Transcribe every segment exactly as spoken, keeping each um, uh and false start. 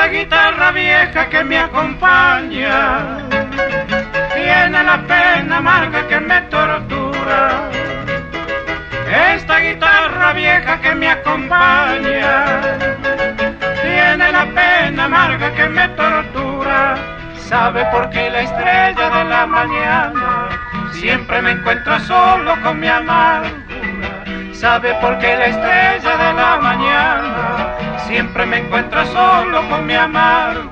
Esta guitarra vieja que me acompaña tiene la pena amarga que me tortura. Esta guitarra vieja que me acompaña tiene la pena amarga que me tortura. ¿Sabe por qué la estrella de la mañana siempre me encuentra solo con mi amargura? ¿Sabe por qué la estrella de la mañana siempre me encuentra solo con mi amargura?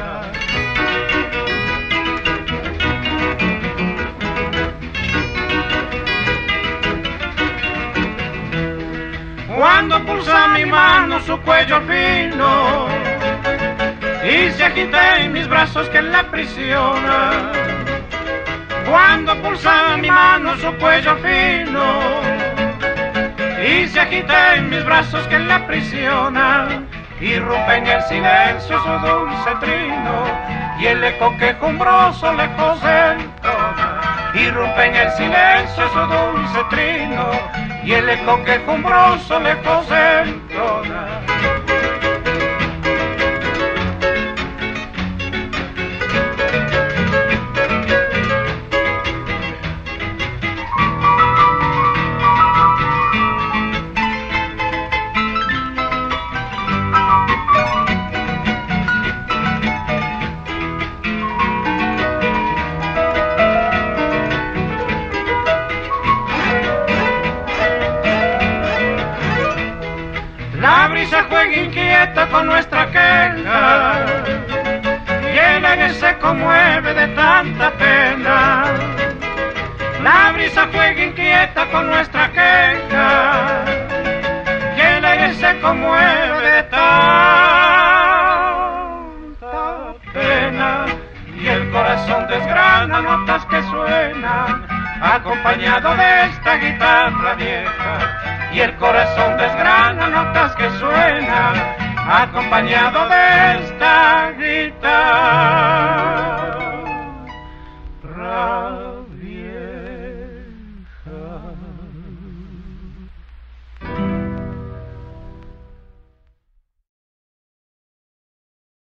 Cuando pulsa mi mano su cuello fino y se agita en mis brazos que la aprisiona. Cuando pulsa mi mano su cuello fino y se agita en mis brazos que la aprisiona, irrumpe en el silencio su dulce trino y el eco quejumbroso lejos entona. Irrumpe en el silencio su dulce trino y el eco quejumbroso lejos entona. La brisa juega inquieta con nuestra queja y el aire se conmueve de tanta pena. La brisa juega inquieta con nuestra queja y el aire se conmueve de tanta pena. Y el corazón desgrana notas que suenan acompañado de esta guitarra vieja. Y el corazón desgrana notas que suenan acompañado de esta guitarra.